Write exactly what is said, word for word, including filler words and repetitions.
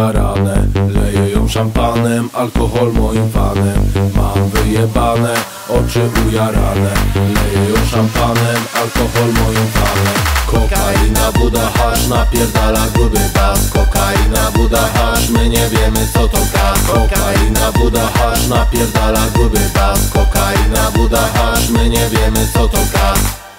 ujarane, leję ją szampanem, alkohol moim fanem. Mam wyjebane, oczy ujarane, leję ją szampanem, alkohol moim fanem. Kokaina, buda, hasz, napierdala gruby bas. Kokaina, buda, hasz, my nie wiemy co to kas. Kokaina, buda, hasz, napierdala gruby bas. Kokaina, buda, hasz, my nie wiemy co to kas.